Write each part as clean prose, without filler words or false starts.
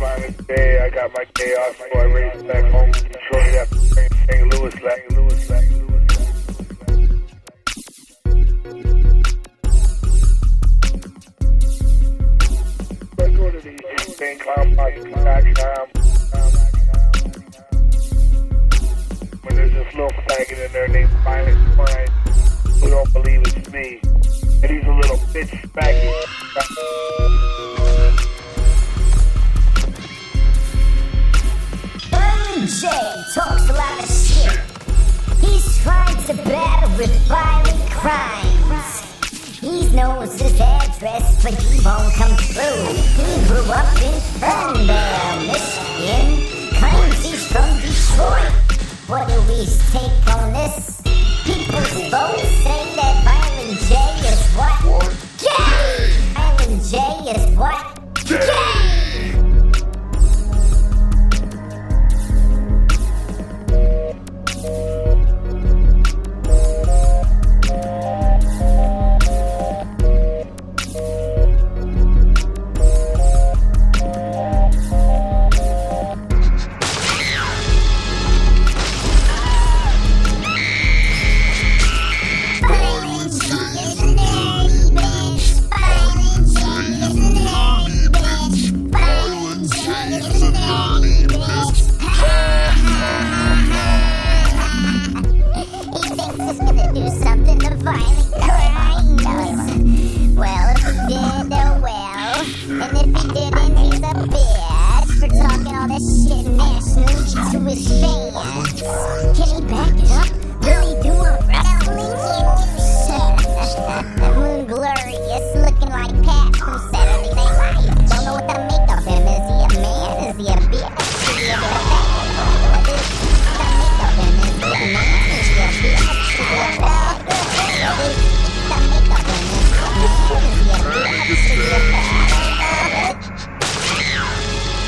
Violent day. I got my day off before I race back home to Detroit after St. Louis last. I go to the InsaneClownPosse.com. When there's this little faggot in there named Violent Crime who don't believe it's me. And he's a little bitch faggot. Jay talks a lot of shit. He's trying to battle with violent crimes. He knows his address, but he won't come through. He grew up in Ferndale, Michigan. Claims he's from Detroit. What do we take on this? People's votes say that Violent J is what? Gay! Violent J is what? Gay!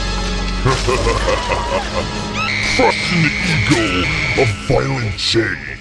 Crushing the ego of Violent J.